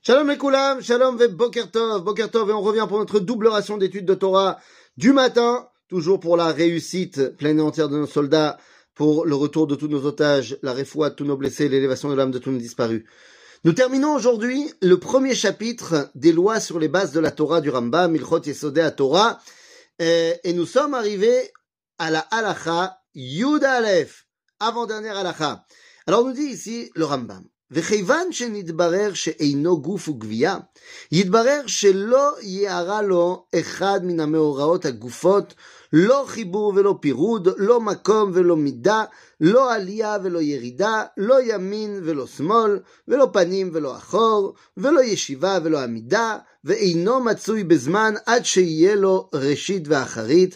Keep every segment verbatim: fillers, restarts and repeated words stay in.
Shalom les koulam, shalom ve boker tov, boker tov, et on revient pour notre double ration d'études de Torah du matin, toujours pour la réussite pleine et entière de nos soldats, pour le retour de tous nos otages, la réfoua de tous nos blessés, l'élévation de l'âme de tous nos disparus. Nous terminons aujourd'hui le premier chapitre des lois sur les bases de la Torah du Rambam, Ilchot Yesodei HaTorah, et, et nous sommes arrivés à la halacha Yud Aleph, avant-dernière halacha. Alors nous dit ici le Rambam, וכיוון שנתברר שאינו גוף וגבייה, יתברר שלא יערה לו אחד מן המאורעות הגופות, לא חיבור ולא פירוד, לא מקום ולא מידה, לא עלייה ולא ירידה, לא ימין ולא שמאל, ולא פנים ולא אחור, ולא ישיבה ולא עמידה, ואינו מצוי בזמן עד שיהיה לו ראשית ואחרית,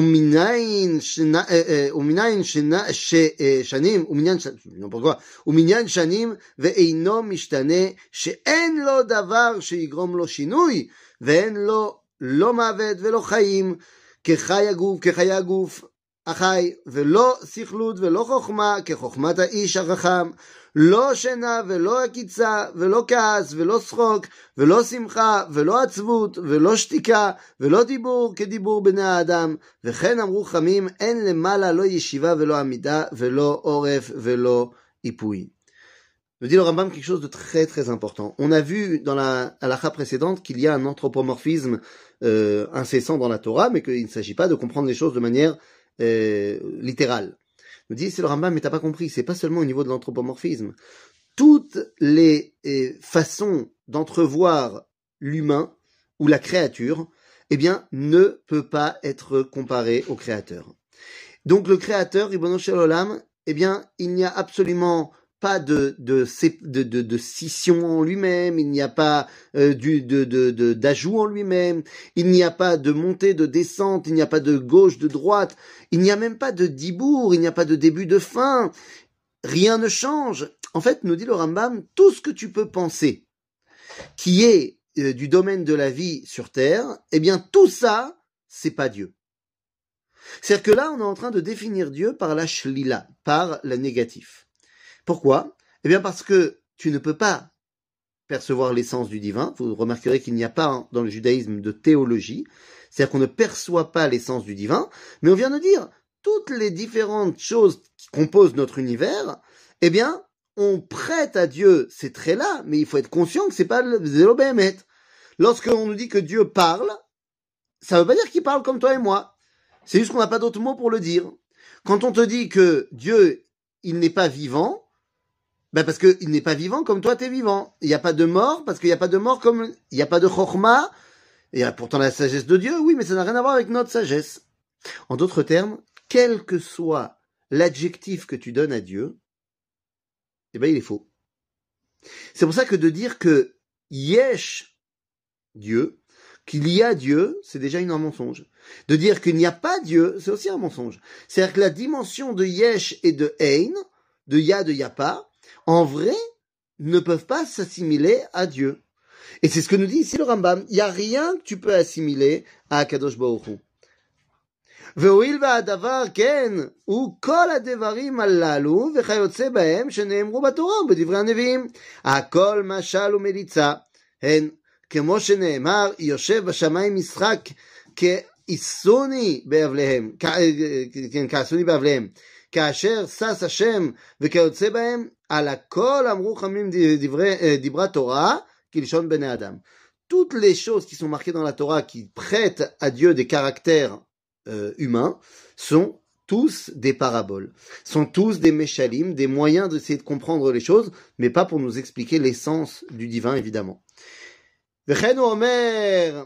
ומניין שנה, ומניין שנה, שנים, ומניין שנים, ומניין שנים, ואינו משתנה, שאין לו דבר שיגרום לו שינוי, ואין לו לא מוות ולא חיים, כחי הגוף, כחיי הגוף, החי, ולא שכלות ולא חוכמה, כחוכמת האיש החכם, לא שינה ולא עקיצה, ולא כעס ולא שחוק, ולא שמחה ולא עצבות, ולא שתיקה, ולא דיבור כדיבור בני האדם, וכן אמרו חמים, אין למעלה לא ישיבה ולא עמידה, ולא עורף ולא איפוי. Nous dit le Rambam quelque chose de très très important. On a vu dans la halakha précédente qu'il y a un anthropomorphisme euh, incessant dans la Torah, mais qu'il ne s'agit pas de comprendre les choses de manière euh, littérale. Nous dit, c'est le Rambam, mais t'as pas compris, c'est pas seulement au niveau de l'anthropomorphisme. Toutes les euh, façons d'entrevoir l'humain ou la créature, eh bien, ne peut pas être comparé au créateur. Donc le créateur, Ribono Shel Olam, eh bien, il n'y a absolument pas de, de, de, de, de scission en lui-même, il n'y a pas euh, du, de, de, de, d'ajout en lui-même, il n'y a pas de montée, de descente, il n'y a pas de gauche, de droite, il n'y a même pas de dibour, il n'y a pas de début, de fin, rien ne change. En fait, nous dit le Rambam, tout ce que tu peux penser qui est euh, du domaine de la vie sur terre, eh bien tout ça, c'est pas Dieu. C'est-à-dire que là, on est en train de définir Dieu par la shlila, par la négatif. Pourquoi? Eh bien parce que tu ne peux pas percevoir l'essence du divin. Vous remarquerez qu'il n'y a pas dans le judaïsme de théologie, c'est-à-dire qu'on ne perçoit pas l'essence du divin, mais on vient de dire toutes les différentes choses qui composent notre univers, eh bien on prête à Dieu ces traits-là, mais il faut être conscient que c'est pas le zélo béhémet. Lorsqu'on nous dit que Dieu parle, ça veut pas dire qu'il parle comme toi et moi. C'est juste qu'on n'a pas d'autre mot pour le dire. Quand on te dit que Dieu, il n'est pas vivant, ben parce qu'il n'est pas vivant comme toi t'es vivant. Il n'y a pas de mort parce qu'il n'y a pas de mort comme il n'y a pas de chokhma. Il y a pourtant la sagesse de Dieu, oui, mais ça n'a rien à voir avec notre sagesse. En d'autres termes, quel que soit l'adjectif que tu donnes à Dieu, eh ben il est faux. C'est pour ça que de dire que yesh Dieu, qu'il y a Dieu, c'est déjà une un mensonge. De dire qu'il n'y a pas Dieu, c'est aussi un mensonge. C'est-à-dire que la dimension de yesh et de ein, de ya, de ya pas, en vrai, ne peuvent pas s'assimiler à Dieu. Et c'est ce que nous dit ici le Rambam. Il n'y a rien que tu peux assimiler à Akadosh Baruch Hu. והואיל והדבר כן, הוא כל הדברים הללו וכיוצא בהם שנאמרו בתורה ובדברי הנביאים. הכל משל ומליצה. הן, כמו שנאמר, יושב בשמיים משחק כאיסוני באבליהם, כן, כאסוני באבליהם. כאשר שש השם וכיוצא בהם, על הכל אמרו חמים דברי, דיברה תורה, כלשון בני אדם. Toutes les choses qui sont marquées dans la Torah, qui prêtent à Dieu des caractères euh, humains, sont tous des paraboles, sont tous des meshalim, des moyens d'essayer de comprendre les choses, mais pas pour nous expliquer l'essence du divin, évidemment. וכן הוא אומר,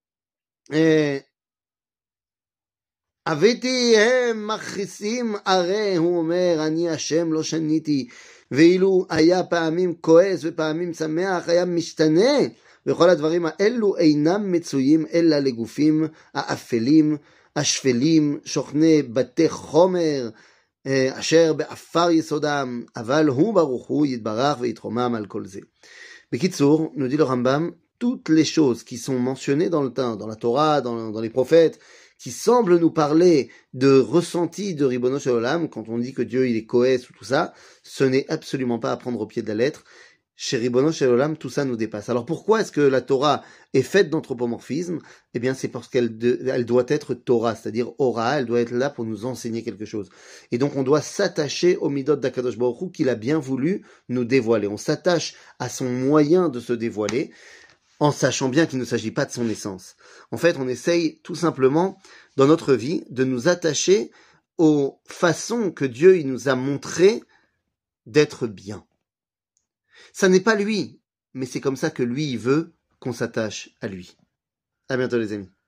אביתי הם מכעיסים, הרי הוא אומר, אני השם לא שניתי, ואילו היה פעמים כועס ופעמים שמח, היה משתנה, וכל הדברים האלו אינם מצויים אלא לגופים האפלים, השפלים, שוכני בתי חומר, אשר באפר יסודם, אבל הוא ברוך הוא יתברך ויתרומם על כל זה. בקיצור, nous dit le Rambam, toutes les choses qui sont mentionnées dans le temps, dans la Torah, dans, dans les prophètes, qui semblent nous parler de ressenti de Ribono Shel Olam, quand on dit que Dieu il est coès ou tout ça, ce n'est absolument pas à prendre au pied de la lettre. Chez Ribono Shel Olam, tout ça nous dépasse. Alors pourquoi est-ce que la Torah est faite d'anthropomorphisme? Eh bien, c'est parce qu'elle de, elle doit être Torah, c'est-à-dire Ora, elle doit être là pour nous enseigner quelque chose. Et donc, on doit s'attacher au Midot d'Akadosh Baruch Hu qu'il a bien voulu nous dévoiler. On s'attache à son moyen de se dévoiler, en sachant bien qu'il ne s'agit pas de son essence. En fait, on essaye tout simplement, dans notre vie, de nous attacher aux façons que Dieu il nous a montré d'être bien. Ça n'est pas lui, mais c'est comme ça que lui, il veut qu'on s'attache à lui. À bientôt les amis.